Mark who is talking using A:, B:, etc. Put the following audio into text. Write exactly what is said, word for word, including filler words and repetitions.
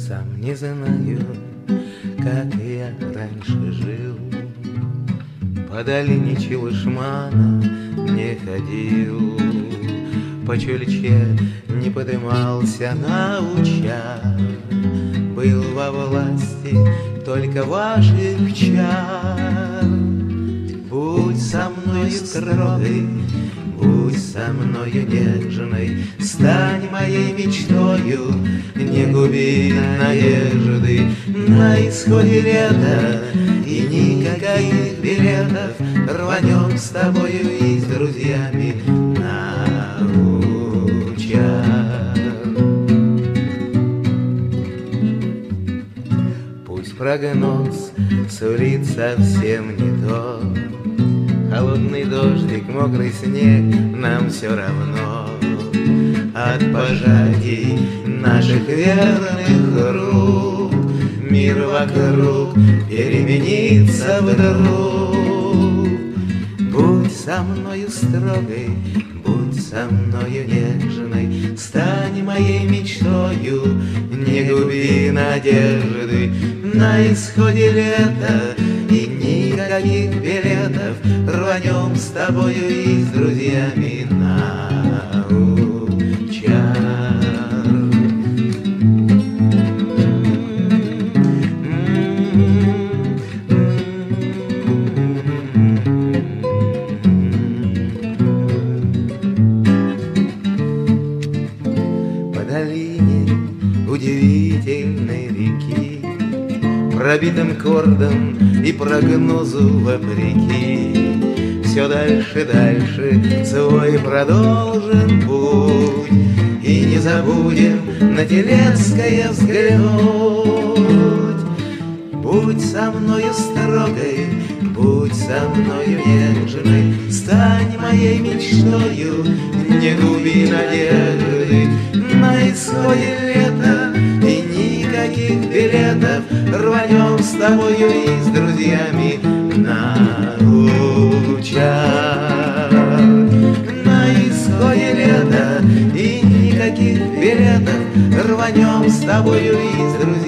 A: Сам не знаю, как я раньше жил, по долине Чевышмана не ходил, по Чульче не подымался на уча, был во власти только ваших чар. Будь со мною строгой, будь со мною нежной, стань моей мечтою, не губи надежды. На исходе лета и никаких билетов рванем с тобою и с друзьями на уча. Пусть прогноз сулит совсем не то, холодный дождик, мокрый снег, нам все равно. От пожатий наших верных рук мир вокруг переменится вдруг. Будь со мною строгой, будь со мною нежной, стань моей мечтою, не губи надежды. На исходе лета и никаких билетов рванем с тобою и с друзьями на уча. По долине удивительной реки, пробитым кордом и прогнозу вопреки, все дальше, дальше свой продолжим путь. И не забудем на Телецкое взглянуть. Будь со мною строгой, будь со мною нежной, стань моей мечтою, не губи надежды. На исходе лета и никаких билетов рванем с тобою и с друзьями на уча. На исходе лета и никаких билетов рванем с тобою и с друзьями